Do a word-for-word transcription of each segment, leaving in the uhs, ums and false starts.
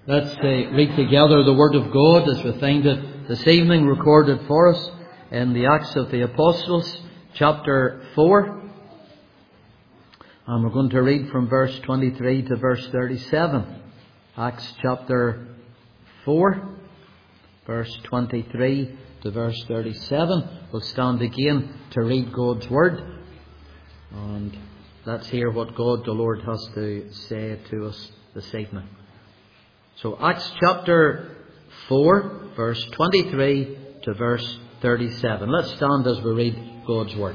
Let's uh, read together the Word of God as we find it this evening recorded for us in the Acts of the Apostles, chapter four. And we're going to read from verse twenty-three to verse thirty-seven. Acts chapter four, verse twenty-three to verse thirty-seven. We'll stand again to read God's Word. And let's hear what God the Lord has to say to us this evening. So Acts chapter four, verse twenty-three to verse thirty-seven. Let's stand as we read God's Word.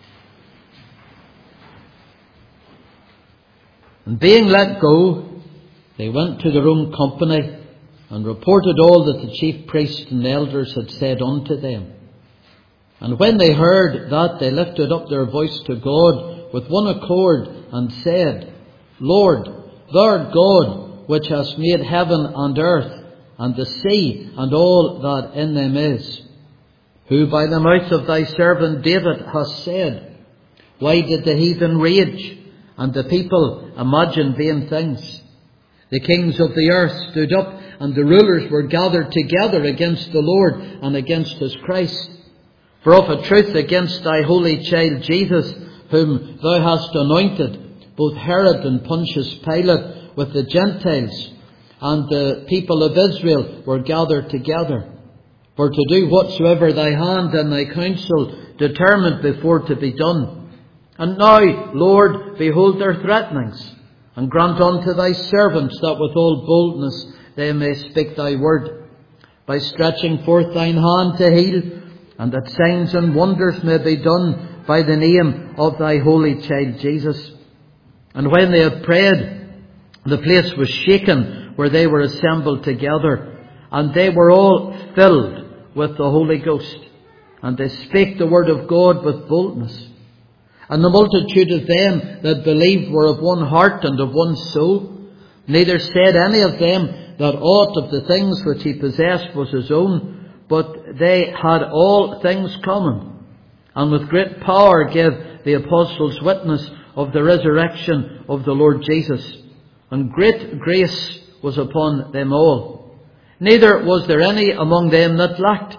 And being let go, they went to their own company and reported all that the chief priests and elders had said unto them. And when they heard that, they lifted up their voice to God with one accord and said, Lord, thou art God, which hast made heaven and earth, and the sea, and all that in them is, who by the mouth of thy servant David hast said, why did the heathen rage, and the people imagine vain things? The kings of the earth stood up, and the rulers were gathered together against the Lord and against his Christ. For of a truth against thy holy child Jesus, whom thou hast anointed, both Herod and Pontius Pilate, with the Gentiles and the people of Israel were gathered together, for to do whatsoever thy hand and thy counsel determined before to be done. And now, Lord, behold their threatenings, and grant unto thy servants that with all boldness they may speak thy word, by stretching forth thine hand to heal, and that signs and wonders may be done by the name of thy holy child Jesus. And when they had prayed, the place was shaken where they were assembled together, and they were all filled with the Holy Ghost, and they spake the word of God with boldness. And the multitude of them that believed were of one heart and of one soul. Neither said any of them that aught of the things which he possessed was his own, but they had all things common, and with great power gave the apostles witness of the resurrection of the Lord Jesus. And great grace was upon them all. Neither was there any among them that lacked.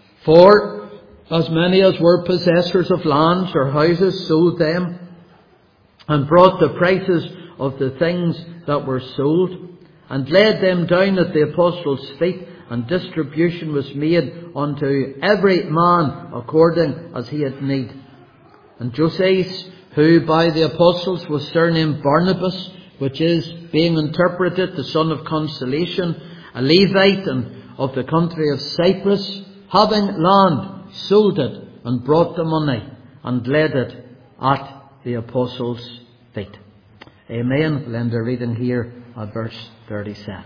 For as many as were possessors of lands or houses sold them, and brought the prices of the things that were sold, and laid them down at the apostles' feet, and distribution was made unto every man according as he had need. And Joses, who by the apostles was surnamed Barnabas, which is, being interpreted, the son of consolation, a Levite and of the country of Cyprus, having land, sold it, and brought the money, and laid it at the apostles' feet. Amen. We'll end our reading here at verse thirty-seven.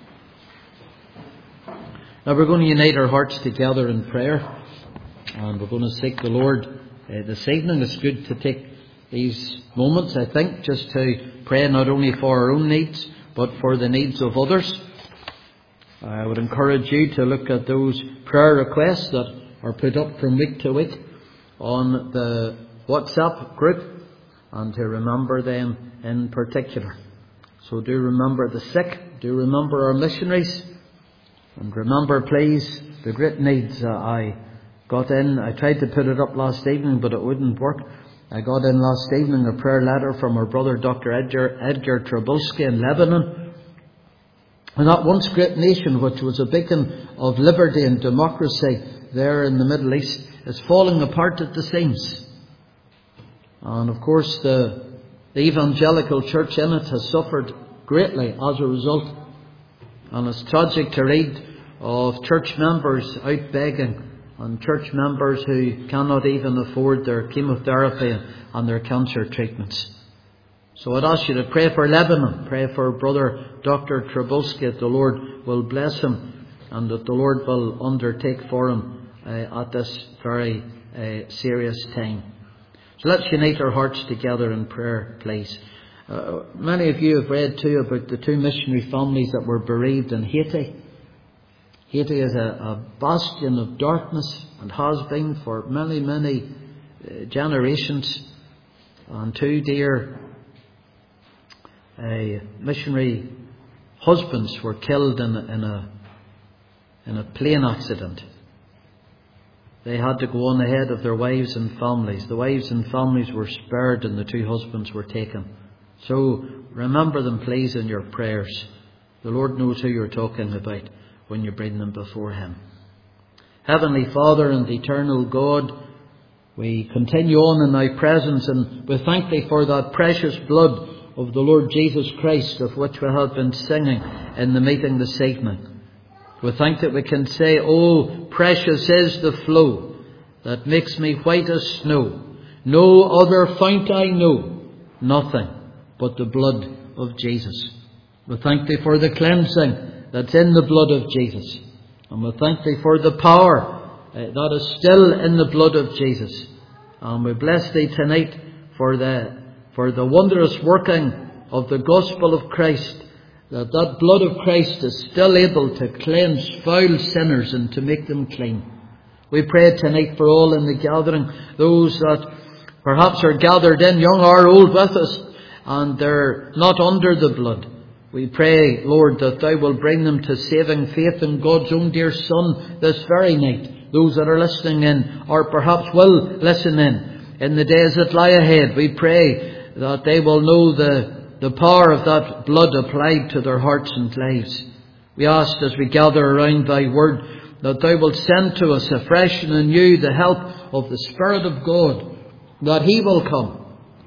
Now we're going to unite our hearts together in prayer, and we're going to seek the Lord uh, this evening. It's good to take these moments, I think, just to pray not only for our own needs, but for the needs of others. I would encourage you to look at those prayer requests that are put up from week to week on the WhatsApp group, and to remember them in particular. So do remember the sick, do remember our missionaries, and remember, please, the great needs. Uh, I got in, I tried to put it up last evening, but it wouldn't work. I got in last evening a prayer letter from our brother Doctor Edgar, Edgar Trabulski in Lebanon. And that once great nation, which was a beacon of liberty and democracy there in the Middle East, is falling apart at the seams. And of course the, the evangelical church in it has suffered greatly as a result. And it's tragic to read of church members out begging, and church members who cannot even afford their chemotherapy and their cancer treatments. So I'd ask you to pray for Lebanon, pray for brother Doctor Trabulski, that the Lord will bless him, and that the Lord will undertake for him uh, at this very uh, serious time. So let's unite our hearts together in prayer, please. Uh, many of you have read too about the two missionary families that were bereaved in Haiti. Haiti is a, a bastion of darkness, and has been for many, many uh, generations. And two dear uh, missionary husbands were killed in a, in a, in a plane accident. They had to go on ahead of their wives and families. The wives and families were spared and the two husbands were taken. So remember them, please, in your prayers. The Lord knows who you're talking about when you bring them before Him. Heavenly Father and eternal God, we continue on in Thy presence, and we thank Thee for that precious blood of the Lord Jesus Christ, of which we have been singing in the meeting this evening. We thank that we can say, "Oh, precious is the flow that makes me white as snow. No other fount I know, nothing but the blood of Jesus." We thank Thee for the cleansing that's in the blood of Jesus. And we thank Thee for the power uh, that is still in the blood of Jesus. And we bless Thee tonight for the, for the wondrous working of the gospel of Christ, that that blood of Christ is still able to cleanse foul sinners and to make them clean. We pray tonight for all in the gathering, those that perhaps are gathered in, young or old, with us, and they're not under the blood. We pray, Lord, that Thou will bring them to saving faith in God's own dear Son this very night. Those that are listening in, or perhaps will listen in, in the days that lie ahead, we pray that they will know the, the power of that blood applied to their hearts and lives. We ask, as we gather around Thy word, that Thou wilt send to us afresh and anew the help of the Spirit of God, that He will come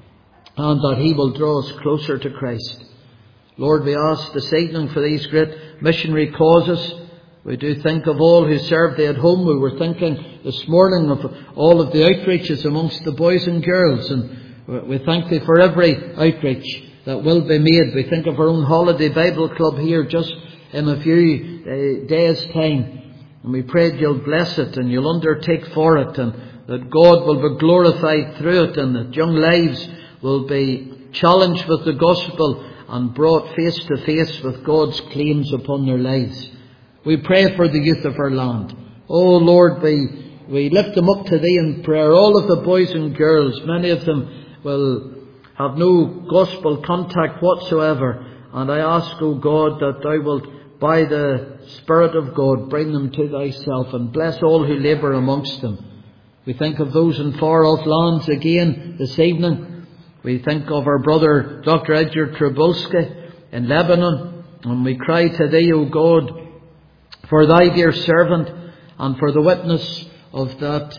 and that He will draw us closer to Christ. Lord, we ask this evening for these great missionary causes. We do think of all who serve Thee at home. We were thinking this morning of all of the outreaches amongst the boys and girls, and we thank Thee for every outreach that will be made. We think of our own holiday Bible club here just in a few uh, days' time. And we pray that You'll bless it and You'll undertake for it, and that God will be glorified through it, and that young lives will be challenged with the gospel and brought face to face with God's claims upon their lives. We pray for the youth of our land. Oh Lord, we, we lift them up to Thee in prayer. All of the boys and girls, many of them will have no gospel contact whatsoever. And I ask, O God, that Thou wilt, by the Spirit of God, bring them to Thyself, and bless all who labour amongst them. We think of those in far off lands again this evening. We think of our brother Doctor Edgar Trabulski in Lebanon, and we cry to Thee, O God, for Thy dear servant and for the witness of that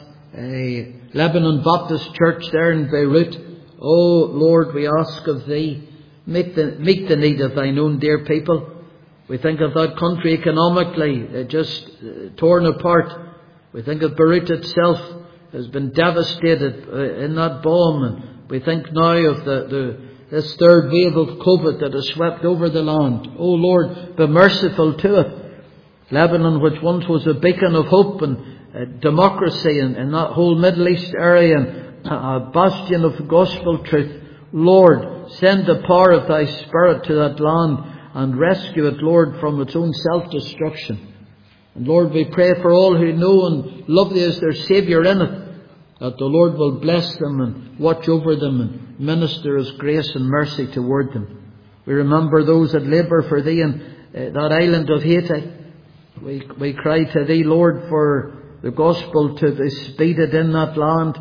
uh, Lebanon Baptist Church there in Beirut. Oh Lord, we ask of Thee, meet the, meet the need of Thine own dear people. We think of that country economically uh, just uh, torn apart. We think of Beirut itself has been devastated uh, in that bomb, and we think now of the, the this third wave of COVID that has swept over the land. Oh Lord, be merciful to it. Lebanon, which once was a beacon of hope and uh, democracy in, in that whole Middle East area, and a bastion of gospel truth. Lord, send the power of Thy Spirit to that land and rescue it, Lord, from its own self-destruction. And Lord, we pray for all who know and love Thee as their Saviour in it, that the Lord will bless them and watch over them and minister His grace and mercy toward them. We remember those that labour for Thee in uh, that island of Haiti. We, we cry to Thee, Lord, for the gospel to be speeded in that land.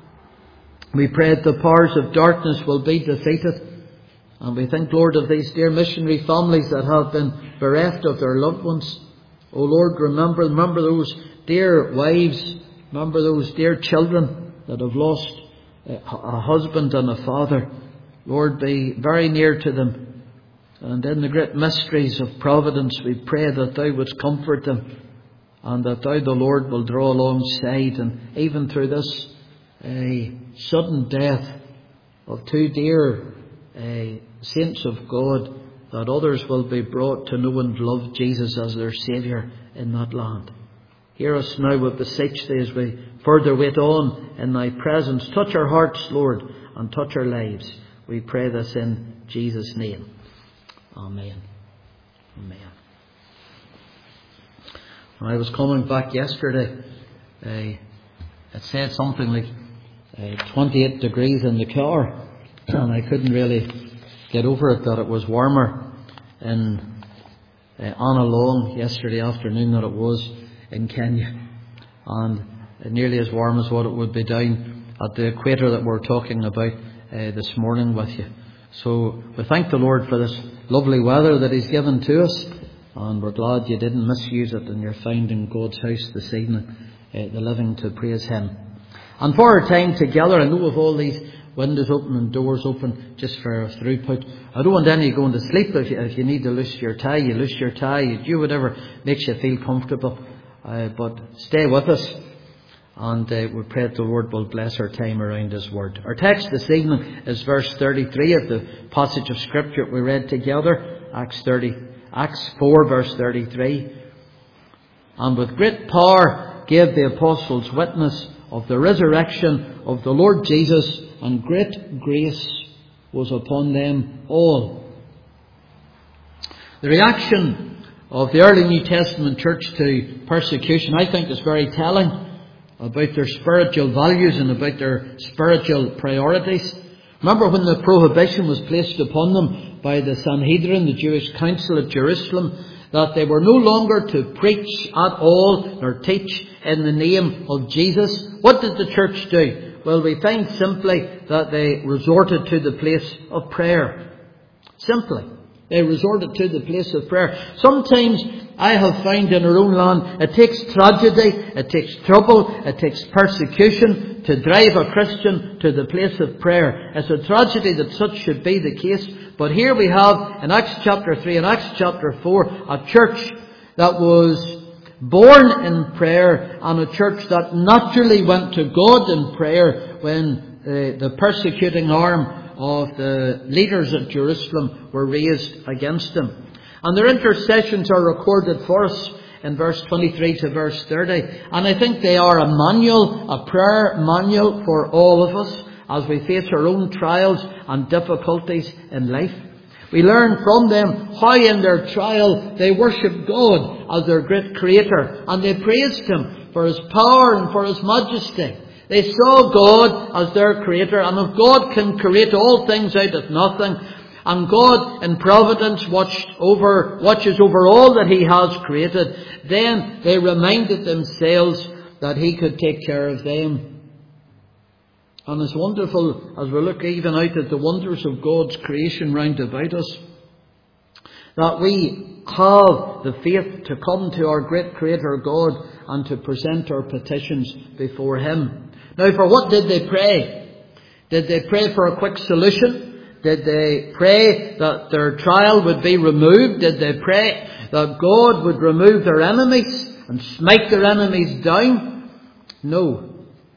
We pray that the powers of darkness will be defeated. And we think, Lord, of these dear missionary families that have been bereft of their loved ones. Oh Lord, remember, remember those dear wives. Remember those dear children that have lost a husband and a father. Lord, be very near to them. And in the great mysteries of providence, we pray that Thou wouldst comfort them, and that Thou, the Lord, will draw alongside. And even through this uh, sudden death of two dear uh, saints of God, that others will be brought to know and love Jesus as their Saviour in that land. Hear us now, we beseech Thee, as we further wait on in Thy presence. Touch our hearts, Lord, and touch our lives. We pray this in Jesus' name. Amen. Amen. When I was coming back yesterday, uh, it said something like uh, twenty-eight degrees in the car, and I couldn't really get over it that it was warmer in uh, Anna Long yesterday afternoon that it was in Kenya. And uh, nearly as warm as what it would be down at the equator that we're talking about uh, this morning with you. So we thank the Lord for this lovely weather that He's given to us. And we're glad you didn't misuse it and you're found in God's house this evening, uh, the living to praise Him. And for our time together, I know with all these windows open and doors open just for a throughput, I don't want any going to sleep. If you, if you need to loose your tie, you loose your tie, you do whatever makes you feel comfortable. Uh, but stay with us, and uh, we pray that the Lord will bless our time around His Word. Our text this evening is verse thirty-three of the passage of Scripture we read together, Acts thirty. Acts four verse thirty-three. And with great power gave the apostles witness of the resurrection of the Lord Jesus, and great grace was upon them all. The reaction of the early New Testament church to persecution, I think, is very telling about their spiritual values and about their spiritual priorities. Remember when the prohibition was placed upon them by the Sanhedrin, the Jewish council at Jerusalem, that they were no longer to preach at all nor teach in the name of Jesus. What did the church do? Well, we find simply that they resorted to the place of prayer. Simply. They resorted to the place of prayer. Sometimes I have found in our own land, it takes tragedy, it takes trouble, it takes persecution to drive a Christian to the place of prayer. It's a tragedy that such should be the case. But here we have in Acts chapter three and Acts chapter four a church that was born in prayer, and a church that naturally went to God in prayer when uh, the persecuting arm of the leaders at Jerusalem were raised against them. And their intercessions are recorded for us in verse twenty-three to verse thirty. And I think they are a manual, a prayer manual for all of us as we face our own trials and difficulties in life. We learn from them how in their trial they worshipped God as their great Creator, and they praised Him for His power and for His majesty. They saw God as their Creator, and if God can create all things out of nothing, and God in providence watched over, watches over all that He has created, then they reminded themselves that He could take care of them. And it's wonderful as we look even out at the wonders of God's creation round about us, that we have the faith to come to our great Creator God and to present our petitions before Him. Now, for what did they pray? Did they pray for a quick solution? Did they pray that their trial would be removed? Did they pray that God would remove their enemies and smite their enemies down? No.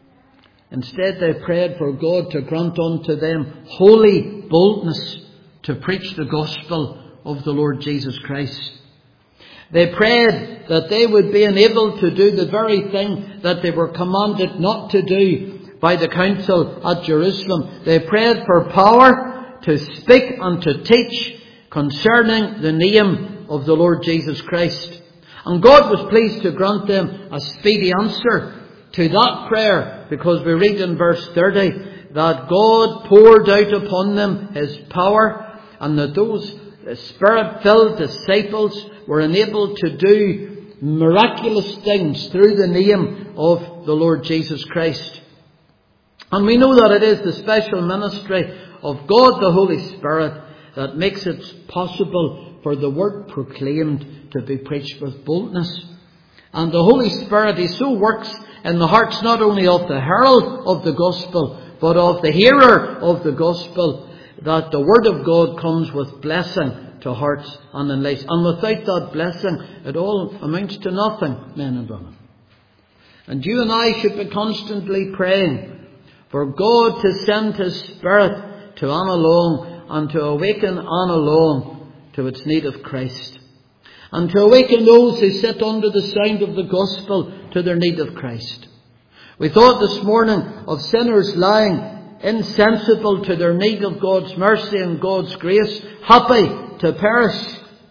Instead, they prayed for God to grant unto them holy boldness to preach the gospel of the Lord Jesus Christ. They prayed that they would be enabled to do the very thing that they were commanded not to do by the council at Jerusalem. They prayed for power to speak and to teach concerning the name of the Lord Jesus Christ. And God was pleased to grant them a speedy answer to that prayer, because we read in verse thirty that God poured out upon them His power, and that those Spirit-filled disciples were enabled to do miraculous things through the name of the Lord Jesus Christ. And we know that it is the special ministry of God the Holy Spirit that makes it possible for the word proclaimed to be preached with boldness. And the Holy Spirit, He so works in the hearts not only of the herald of the gospel, but of the hearer of the gospel, that the word of God comes with blessing to hearts and in lives. And without that blessing, it all amounts to nothing, men and women. And you and I should be constantly praying for God to send His Spirit to Anna Long and to awaken Anna Long to its need of Christ, and to awaken those who sit under the sound of the gospel to their need of Christ. We thought this morning of sinners lying insensible to their need of God's mercy and God's grace, happy to perish.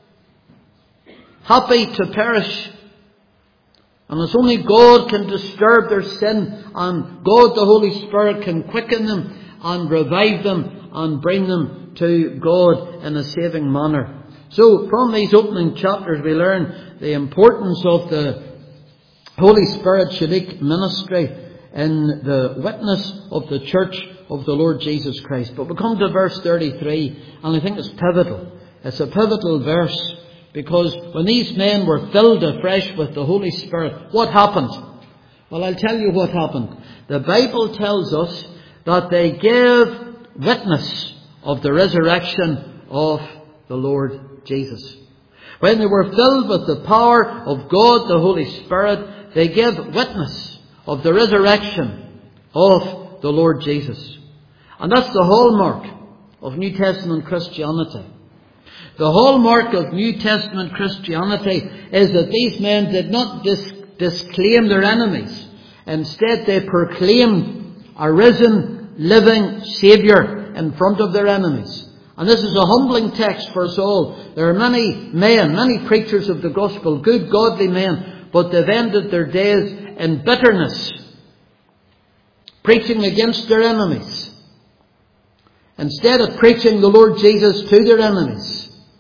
Happy to perish. And it's only God can disturb their sin, and God the Holy Spirit can quicken them and revive them and bring them to God in a saving manner. So from these opening chapters we learn the importance of the Holy Spirit's unique ministry in the witness of the church of the Lord Jesus Christ. But we come to verse thirty-three, and I think it's pivotal. It's a pivotal verse, because when these men were filled afresh with the Holy Spirit, what happened? Well, I'll tell you what happened. The Bible tells us that they gave witness of the resurrection of the Lord Jesus. When they were filled with the power of God, the Holy Spirit, they gave witness of the resurrection of the Lord Jesus. And that's the hallmark of New Testament Christianity. The hallmark of New Testament Christianity is that these men did not dis- disclaim their enemies. Instead, they proclaimed a risen, living Saviour in front of their enemies. And this is a humbling text for us all. There are many men, many preachers of the gospel, good, godly men, but they've ended their days in bitterness, preaching against their enemies, instead of preaching the Lord Jesus to their enemies.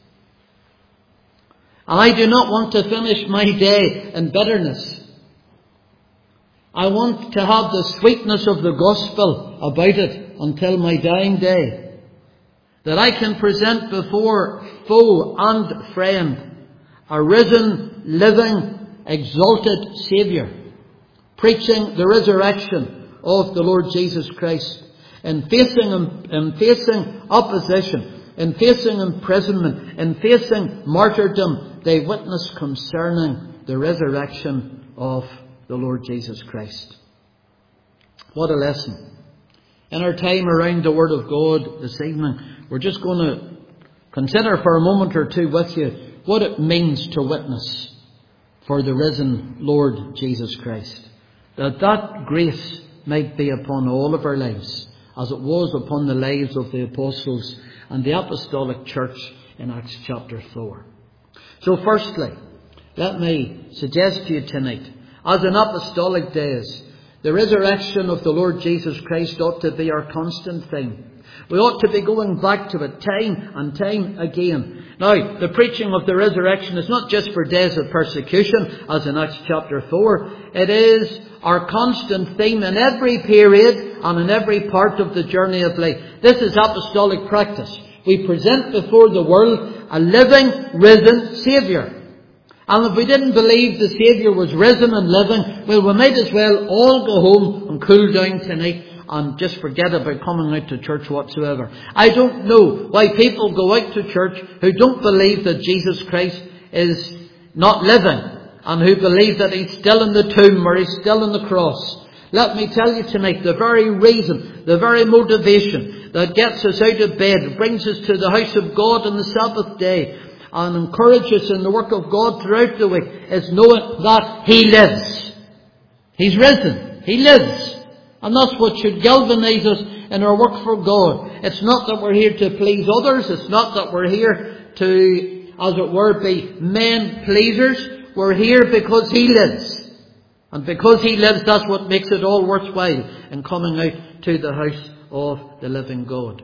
And I do not want to finish my day in bitterness. I want to have the sweetness of the gospel about it until my dying day, that I can present before foe and friend a risen, living, exalted Saviour, preaching the resurrection of the Lord Jesus Christ, and facing, and facing opposition, in facing imprisonment, in facing martyrdom, they witness concerning the resurrection of the Lord Jesus Christ. What a lesson. In our time around the Word of God this evening, we're just going to consider for a moment or two with you what it means to witness for the risen Lord Jesus Christ. That that grace might be upon all of our lives, as it was upon the lives of the apostles and the apostolic church in Acts chapter four. So firstly, let me suggest to you tonight, as in apostolic days, the resurrection of the Lord Jesus Christ ought to be our constant theme. We ought to be going back to it time and time again. Now, the preaching of the resurrection is not just for days of persecution, as in Acts chapter four. It is our constant theme in every period and in every part of the journey of life. This is apostolic practice. We present before the world a living, risen Saviour. And if we didn't believe the Saviour was risen and living, well, we might as well all go home and cool down tonight and just forget about coming out to church whatsoever. I don't know why people go out to church who don't believe that Jesus Christ is not living, and who believe that He's still in the tomb or He's still on the cross. Let me tell you tonight, the very reason, the very motivation that gets us out of bed, brings us to the house of God on the Sabbath day, and encourages us in the work of God throughout the week, is knowing that He lives. He's risen. He lives. And that's what should galvanise us in our work for God. It's not that we're here to please others. It's not that we're here to, as it were, be men pleasers. We're here because He lives. And because He lives, that's what makes it all worthwhile in coming out to the house of the living God.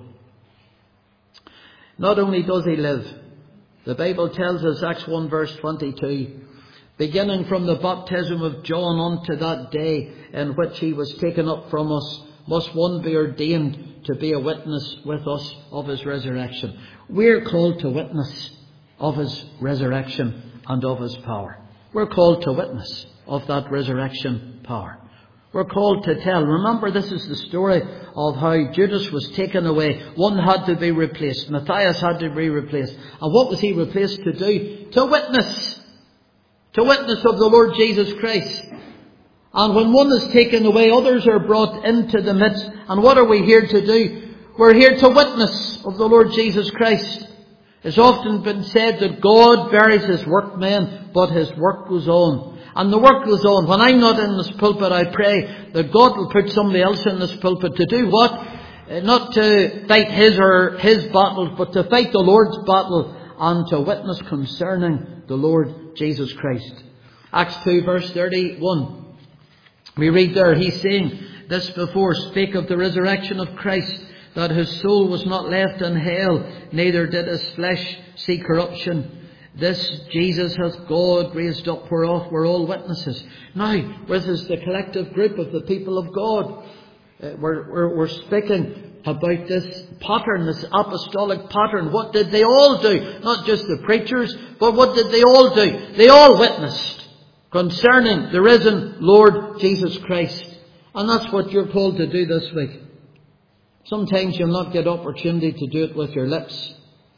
Not only does He live, the Bible tells us, Acts one verse twenty-two, beginning from the baptism of John unto that day in which He was taken up from us, must one be ordained to be a witness with us of His resurrection. We're called to witness of His resurrection and of His power. We're called to witness of that resurrection power. We're called to tell. Remember, this is the story of how Judas was taken away. One had to be replaced. Matthias had to be replaced. And what was he replaced to do? To witness. To witness of the Lord Jesus Christ. And when one is taken away, others are brought into the midst. And what are we here to do? We're here to witness of the Lord Jesus Christ. It's often been said that God buries His workmen, but His work goes on. And the work goes on. When I'm not in this pulpit, I pray that God will put somebody else in this pulpit to do what? Not to fight his or his battles, but to fight the Lord's battle and to witness concerning the Lord Jesus Christ. Acts two verse thirty-one. We read there, he's saying this before, spake of the resurrection of Christ, that his soul was not left in hell, neither did his flesh see corruption. This Jesus hath God raised up, whereof we're all witnesses. Now, with us the collective group of the people of God, uh, we're, we're, we're speaking about this pattern, this apostolic pattern. What did they all do? Not just the preachers, but what did they all do? They all witnessed concerning the risen Lord Jesus Christ. And that's what you're called to do this week. Sometimes you'll not get opportunity to do it with your lips,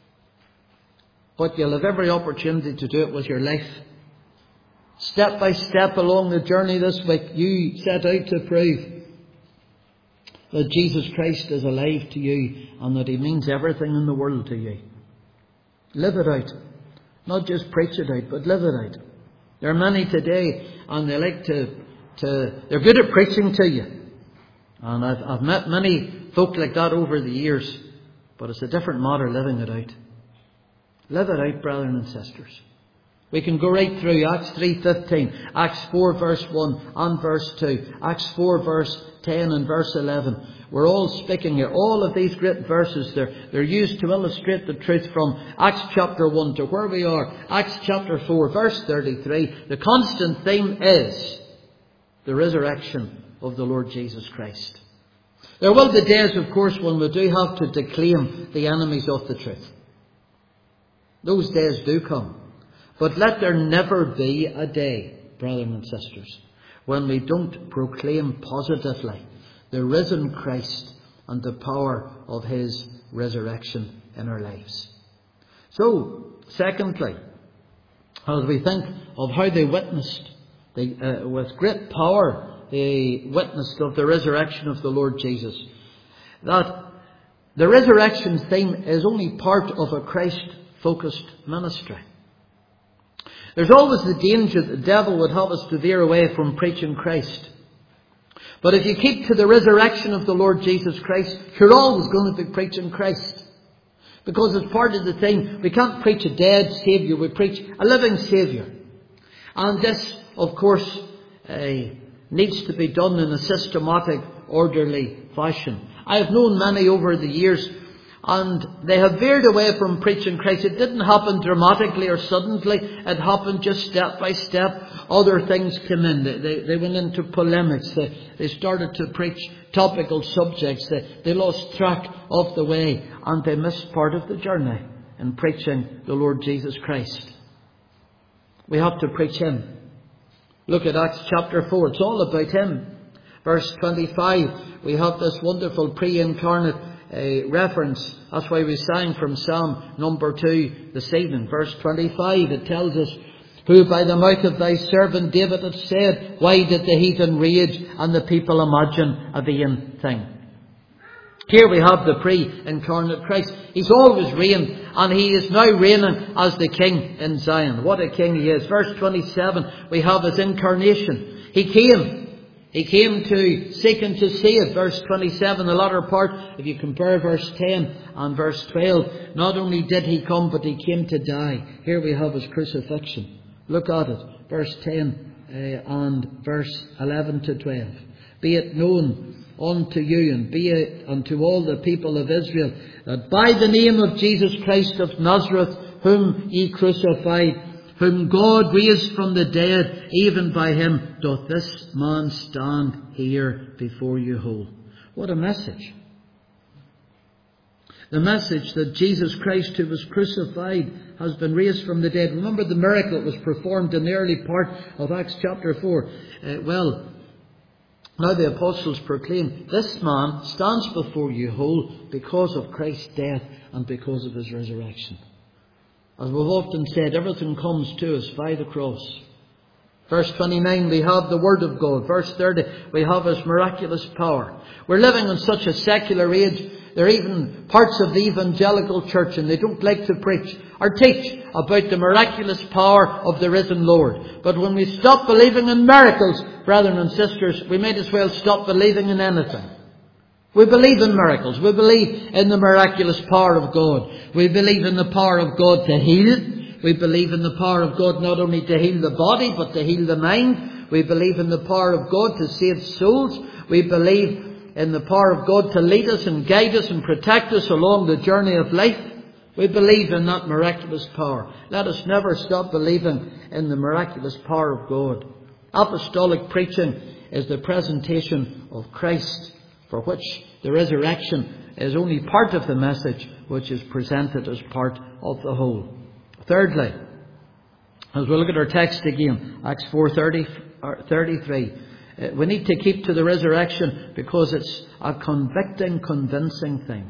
but you'll have every opportunity to do it with your life. Step by step along the journey this week, you set out to prove that Jesus Christ is alive to you and that he means everything in the world to you. Live it out. Not just preach it out, but live it out. There are many today, and they like to, to they're good at preaching to you. And I've, I've met many folk like that over the years, but it's a different matter living it out. Live it out, brethren and sisters. We can go right through Acts three fifteen, Acts four verse one and verse two, Acts four verse ten and verse eleven. We're all speaking here. All of these great verses, they're, they're used to illustrate the truth from Acts chapter one to where we are. Acts chapter four verse thirty-three. The constant theme is the resurrection of the Lord Jesus Christ. There will be days, of course, when we do have to declaim the enemies of the truth. Those days do come. But let there never be a day, brethren and sisters, when we don't proclaim positively the risen Christ and the power of his resurrection in our lives. So, secondly, as we think of how they witnessed, they, uh, with great power, they witnessed of the resurrection of the Lord Jesus, that the resurrection theme is only part of a Christ-focused ministry. There's always the danger that the devil would have us to veer away from preaching Christ. But if you keep to the resurrection of the Lord Jesus Christ, you're always going to be preaching Christ. Because it's part of the thing. We can't preach a dead Saviour, we preach a living Saviour. And this, of course, uh, needs to be done in a systematic, orderly fashion. I have known many over the years, and they have veered away from preaching Christ. It didn't happen dramatically or suddenly. It happened just step by step. Other things came in. They, they, they went into polemics. They, they started to preach topical subjects. They, they lost track of the way. And they missed part of the journey in preaching the Lord Jesus Christ. We have to preach him. Look at Acts chapter four. It's all about him. Verse twenty-five. We have this wonderful pre-incarnate A reference. That's why we sang from Psalm number two this evening. Verse twenty-five, it tells us, who by the mouth of thy servant David hath said, why did the heathen rage and the people imagine a vain thing? Here we have the pre-incarnate Christ. He's always reigned, and he is now reigning as the King in Zion. What a King he is. Verse twenty-seven, we have his incarnation. He came. He came to seek and to save. Verse twenty-seven, the latter part, if you compare verse ten and verse twelve, not only did he come, but he came to die. Here we have his crucifixion. Look at it. Verse ten uh, and verse eleven to twelve. Be it known unto you and be it unto all the people of Israel that by the name of Jesus Christ of Nazareth, whom ye crucified, whom God raised from the dead, even by him doth this man stand here before you whole. What a message. The message that Jesus Christ, who was crucified, has been raised from the dead. Remember the miracle that was performed in the early part of Acts chapter four. Uh, well, now the apostles proclaim, this man stands before you whole because of Christ's death and because of his resurrection. As we've often said, everything comes to us by the cross. Verse twenty-nine, we have the Word of God. Verse thirty, we have his miraculous power. We're living in such a secular age. There are even parts of the evangelical church, and they don't like to preach or teach about the miraculous power of the risen Lord. But when we stop believing in miracles, brethren and sisters, we might as well stop believing in anything. We believe in miracles. We believe in the miraculous power of God. We believe in the power of God to heal. We believe in the power of God not only to heal the body, but to heal the mind. We believe in the power of God to save souls. We believe in the power of God to lead us and guide us and protect us along the journey of life. We believe in that miraculous power. Let us never stop believing in the miraculous power of God. Apostolic preaching is the presentation of Christ, for which the resurrection is only part of the message, which is presented as part of the whole. Thirdly, as we look at our text again, Acts four thirty-three, we need to keep to the resurrection because it's a convicting, convincing thing.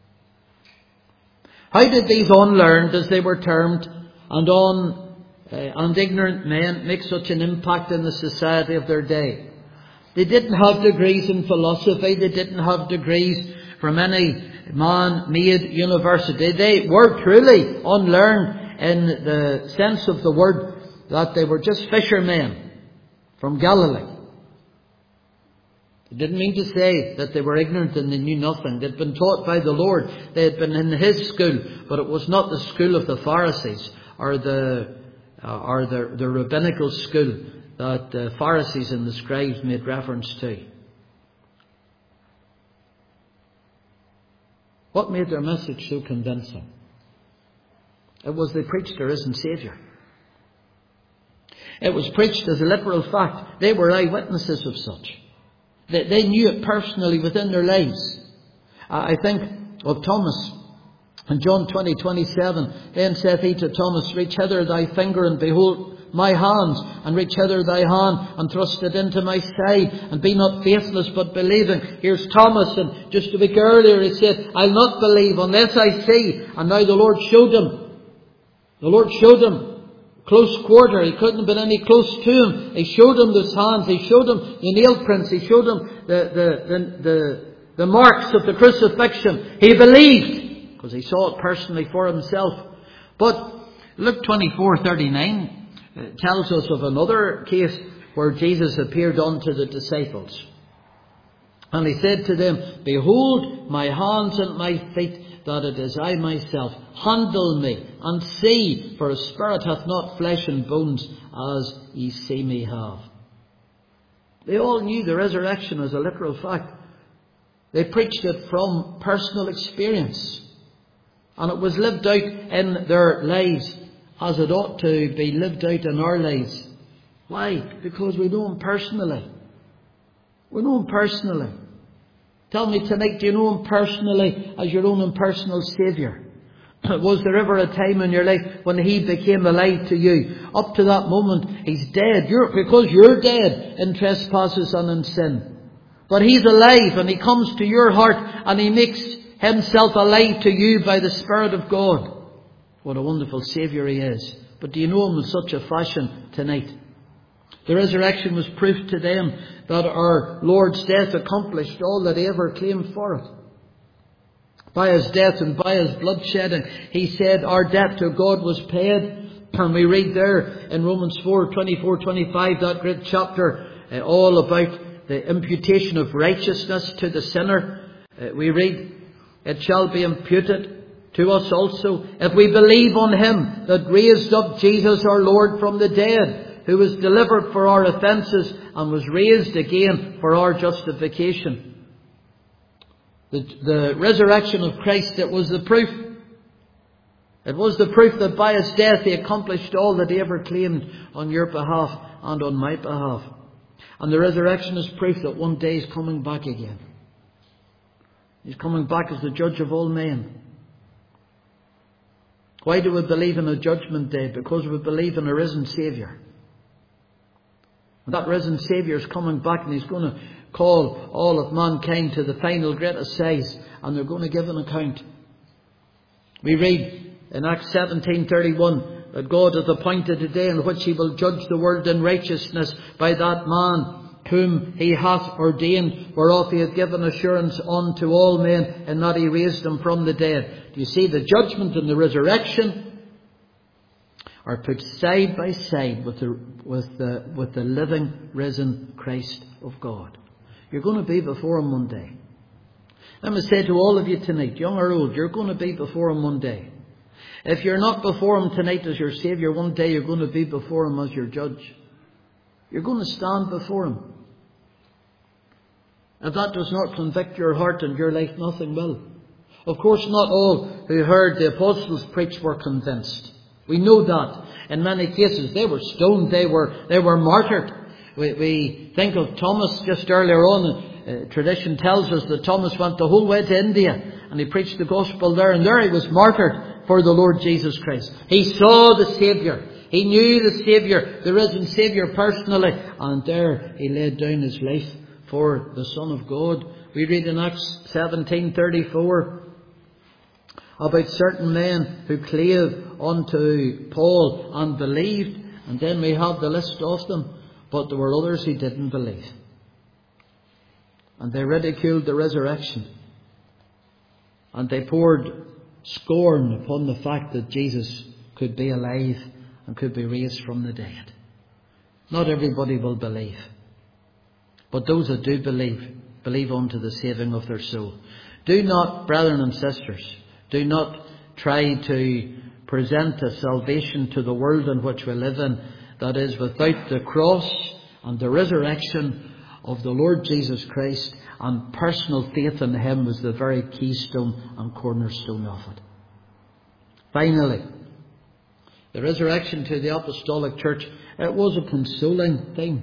How did these unlearned, as they were termed, and on uh, and ignorant men make such an impact in the society of their day? They didn't have degrees in philosophy. They didn't have degrees from any man-made university. They were truly unlearned in the sense of the word, that they were just fishermen from Galilee. It didn't mean to say that they were ignorant and they knew nothing. They'd been taught by the Lord. They had been in His school, but it was not the school of the Pharisees or the uh, or the, the rabbinical school that the Pharisees and the scribes made reference to. What made their message so convincing? It was they preached a risen Saviour. It was preached as a literal fact. They were eyewitnesses of such. They, they knew it personally within their lives. Uh, I think of Thomas in John twenty twenty-seven. Then saith he to Thomas, reach hither thy finger and behold my hands, and reach hither thy hand and thrust it into my side, and be not faithless but believing. Here's Thomas, and just a week earlier he said, I'll not believe unless I see. And now the Lord showed him. The Lord showed him. Close quarter. He couldn't have been any close to him. He showed him his hands. He showed him the nail prints. He showed him the, the, the, the, the marks of the crucifixion. He believed because he saw it personally for himself. But Luke twenty-four thirty-nine tells us of another case where Jesus appeared unto the disciples. And he said to them, behold my hands and my feet, that it is I myself. Handle me and see, for a spirit hath not flesh and bones, as ye see me have. They all knew the resurrection as a literal fact. They preached it from personal experience. And it was lived out in their lives as it ought to be lived out in our lives. Why? Because we know Him personally. We know Him personally. Tell me tonight, do you know Him personally as your own impersonal Saviour? Was there ever a time in your life when He became alive to you? Up to that moment, He's dead. You're, because you're dead in trespasses and in sin. But He's alive, and He comes to your heart and He makes Himself alive to you by the Spirit of God. What a wonderful Saviour He is. But do you know Him in such a fashion tonight? The resurrection was proof to them that our Lord's death accomplished all that He ever claimed for it. By His death and by His blood shedding, He said our debt to God was paid. And we read there in Romans four twenty-four twenty-five, that great chapter, uh, all about the imputation of righteousness to the sinner. Uh, we read, it shall be imputed to us also, if we believe on Him that raised up Jesus our Lord from the dead, who was delivered for our offences and was raised again for our justification. The, the resurrection of Christ, it was the proof. It was the proof that by His death He accomplished all that He ever claimed on your behalf and on my behalf. And the resurrection is proof that one day He's coming back again. He's coming back as the judge of all men. Why do we believe in a judgment day? Because we believe in a risen Saviour. And that risen Saviour is coming back, and He's going to call all of mankind to the final great assize, and they're going to give an account. We read in Acts seventeen thirty-one that God hath appointed a day in which He will judge the world in righteousness by that man whom He hath ordained, whereof He hath given assurance unto all men, and that He raised Him from the dead. Do you see, the judgment and the resurrection are put side by side with the, with the, with the living, risen Christ of God. You're going to be before Him one day. Let me say to all of you tonight, young or old, you're going to be before Him one day. If you're not before Him tonight as your Saviour, one day you're going to be before Him as your judge. You're going to stand before Him. If that does not convict your heart and your life, nothing will. Of course, not all who heard the apostles preach were convinced. We know that. In many cases, they were stoned, they were they were martyred. We, we think of Thomas just earlier on. Uh, tradition tells us that Thomas went the whole way to India and he preached the gospel there, and there he was martyred for the Lord Jesus Christ. He saw the Saviour. He knew the Saviour, the risen Saviour personally, and there he laid down his life for the Son of God. We read in Acts seventeen thirty-four about certain men who clave unto Paul and believed, and then we have the list of them. But there were others who didn't believe. And they ridiculed the resurrection. And they poured scorn upon the fact that Jesus could be alive and could be raised from the dead. Not everybody will believe. But those that do believe, believe unto the saving of their soul. Do not, brethren and sisters, do not try to present a salvation to the world in which we live in that is without the cross and the resurrection of the Lord Jesus Christ, and personal faith in Him was the very keystone and cornerstone of it. Finally, the resurrection to the Apostolic Church, it was a consoling thing.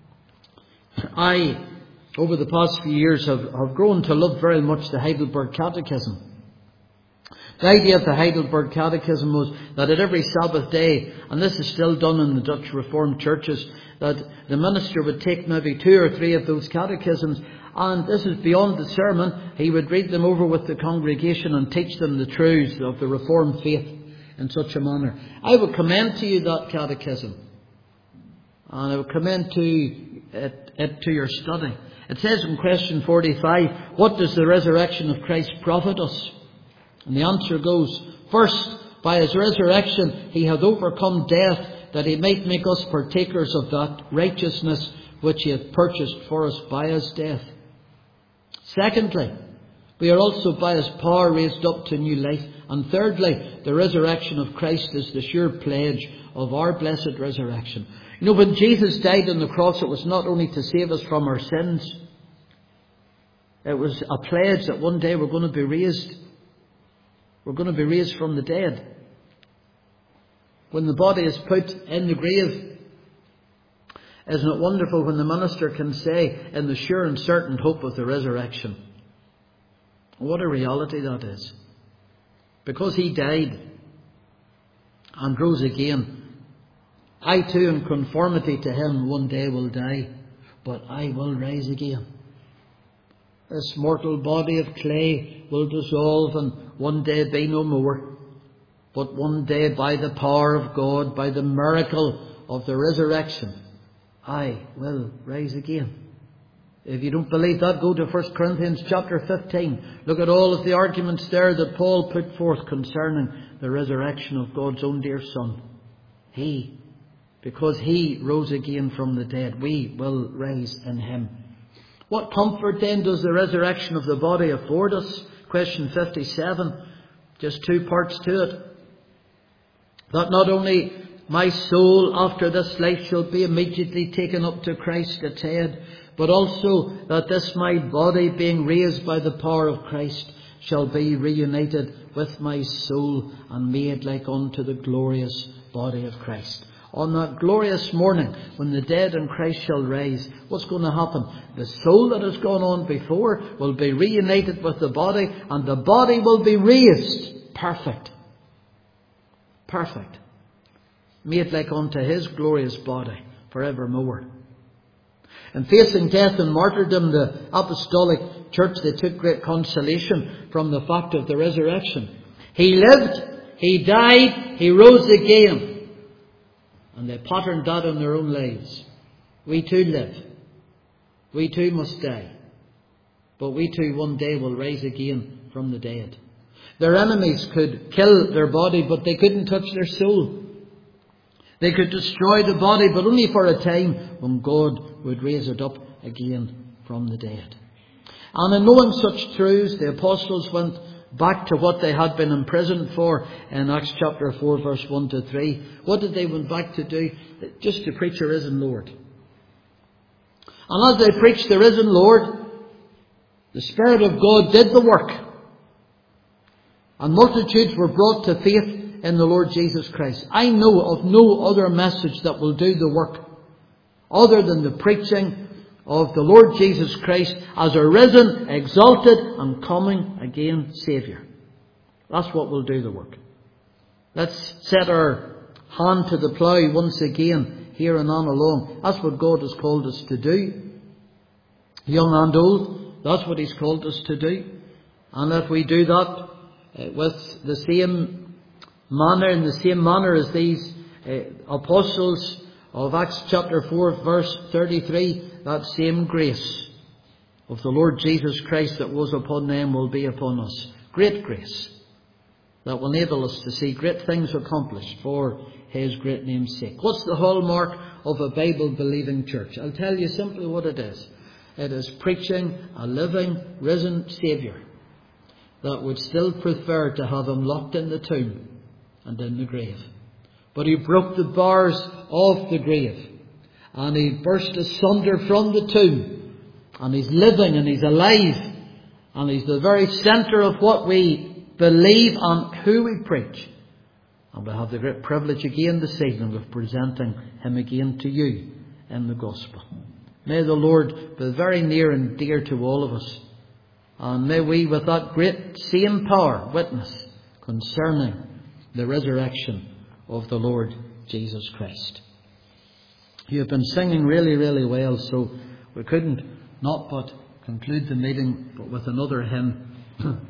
I, over the past few years, have, have grown to love very much the Heidelberg Catechism. The idea of the Heidelberg Catechism was that at every Sabbath day, and this is still done in the Dutch Reformed churches, that the minister would take maybe two or three of those catechisms, and this is beyond the sermon. He would read them over with the congregation and teach them the truths of the Reformed faith in such a manner. I would commend to you that catechism, and I would commend to it, it to your study. It says in question forty-five, what does the resurrection of Christ profit us? And the answer goes, first, by His resurrection He hath overcome death, that He might make us partakers of that righteousness which He hath purchased for us by His death. Secondly, we are also by His power raised up to new life. And thirdly, the resurrection of Christ is the sure pledge of our blessed resurrection. You know, when Jesus died on the cross, it was not only to save us from our sins. It was a pledge that one day we're going to be raised. We're going to be raised from the dead. When the body is put in the grave, isn't it wonderful when the minister can say, in the sure and certain hope of the resurrection? What a reality that is. Because He died and rose again, I too, in conformity to Him, one day will die, but I will rise again. This mortal body of clay will dissolve and one day be no more. But one day, by the power of God, by the miracle of the resurrection, I will rise again. If you don't believe that, go to First Corinthians chapter fifteen. Look at all of the arguments there that Paul put forth concerning the resurrection of God's own dear Son. He, because He rose again from the dead, we will rise in Him. What comfort then does the resurrection of the body afford us? Question fifty-seven. Just two parts to it. That not only my soul after this life shall be immediately taken up to Christ its head, but also that this my body, being raised by the power of Christ, shall be reunited with my soul and made like unto the glorious body of Christ. On that glorious morning, when the dead in Christ shall rise, what's going to happen? The soul that has gone on before will be reunited with the body, and the body will be raised perfect. Perfect. Made like unto His glorious body forevermore. In facing death and martyrdom, the Apostolic Church, they took great consolation from the fact of the resurrection. He lived, He died, He rose again. And they patterned that on their own lives. We too live. We too must die. But we too one day will rise again from the dead. Their enemies could kill their body, but they couldn't touch their soul. They could destroy the body, but only for a time when God would raise it up again from the dead. And in knowing such truths, the apostles went back to what they had been imprisoned for in Acts chapter four, verse one to three. What did they went back to do? Just to preach the risen Lord. And as they preached the risen Lord, The Spirit of God did the work. And multitudes were brought to faith in the Lord Jesus Christ. I know of no other message that will do the work other than the preaching of the Lord Jesus Christ as a risen, exalted and coming again Saviour. That's what will do the work. Let's set our hand to the plough once again, here and on along. That's what God has called us to do. Young and old, that's what He's called us to do. And if we do that uh, with the same manner, in the same manner as these uh, apostles of Acts chapter four, verse thirty-three, that same grace of the Lord Jesus Christ that was upon them will be upon us. Great grace that will enable us to see great things accomplished for His great name's sake. What's the hallmark of a Bible-believing church? I'll tell you simply what it is. It is preaching a living, risen Saviour that would still prefer to have Him locked in the tomb and in the grave. But He broke the bars of the grave and He burst asunder from the tomb, and He's living and He's alive, and He's the very centre of what we believe and who we preach. And we have the great privilege again this evening of presenting Him again to you in the gospel. May the Lord be very near and dear to all of us. And may we with that great same power witness concerning the resurrection of the Lord Jesus Christ. You have been singing really, really well, so we couldn't not but conclude the meeting but with another hymn.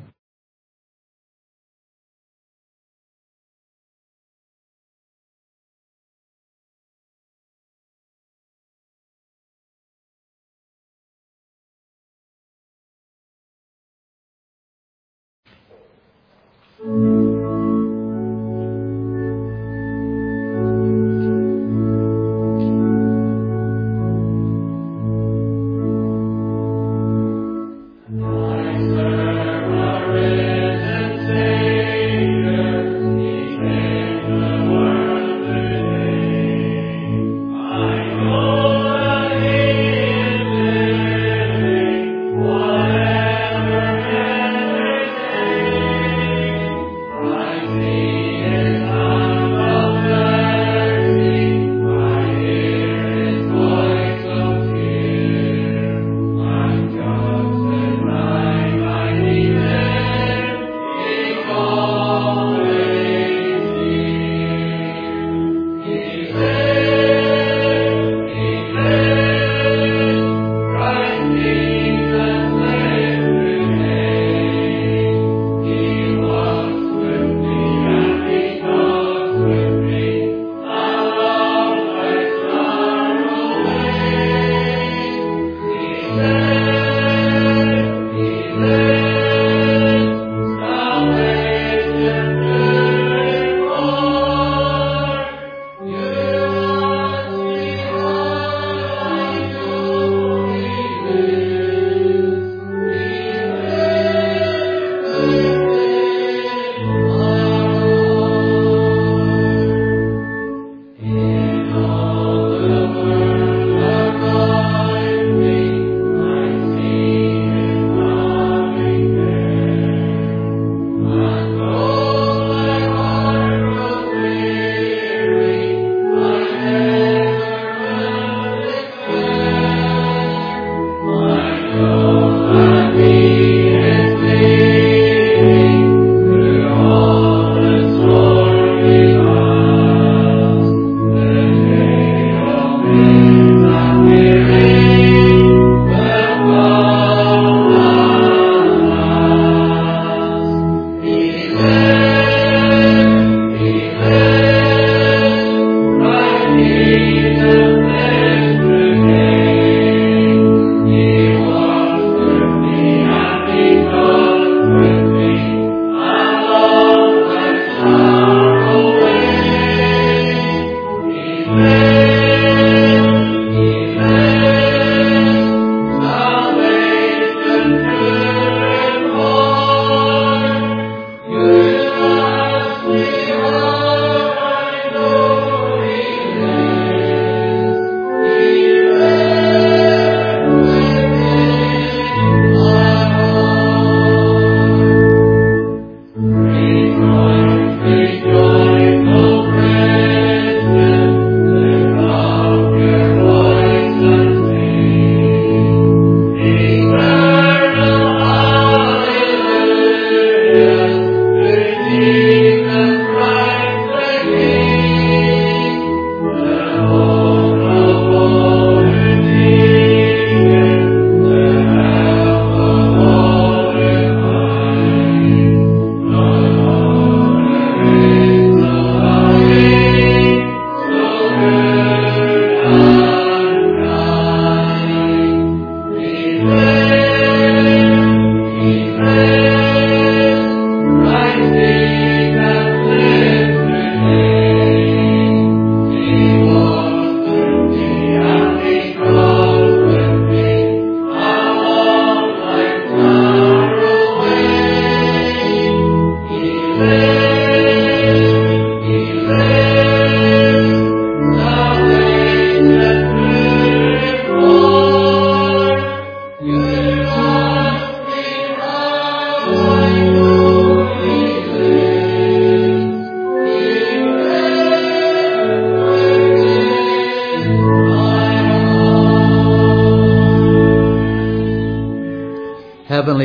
I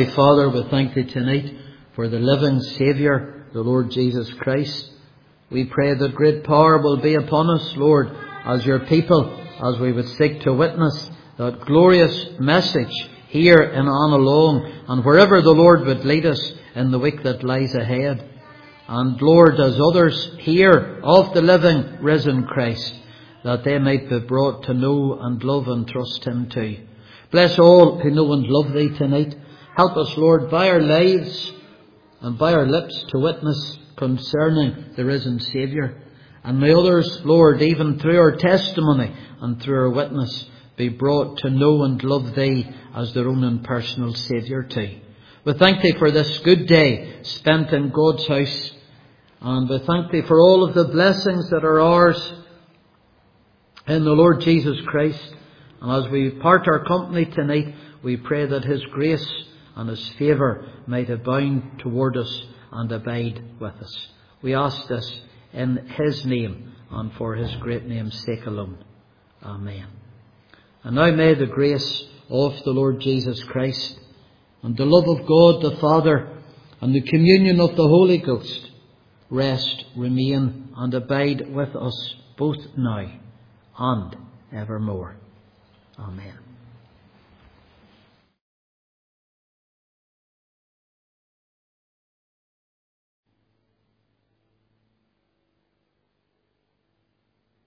Heavenly Father, we thank Thee tonight for the living Saviour, the Lord Jesus Christ. We pray that great power will be upon us, Lord, as Your people, as we would seek to witness that glorious message here in Annalone, and wherever the Lord would lead us in the week that lies ahead. And Lord, as others hear of the living, risen Christ, that they might be brought to know and love and trust Him too. Bless all who know and love Thee tonight. Help us, Lord, by our lives and by our lips to witness concerning the risen Saviour. And may others, Lord, even through our testimony and through our witness, be brought to know and love Thee as their own and personal Saviour too. We thank Thee for this good day spent in God's house. And we thank Thee for all of the blessings that are ours in the Lord Jesus Christ. And as we part our company tonight, we pray that His grace and His favour might abound toward us and abide with us. We ask this in His name and for His great name's sake alone. Amen. And now may the grace of the Lord Jesus Christ and the love of God the Father and the communion of the Holy Ghost rest, remain and abide with us both now and evermore. Amen.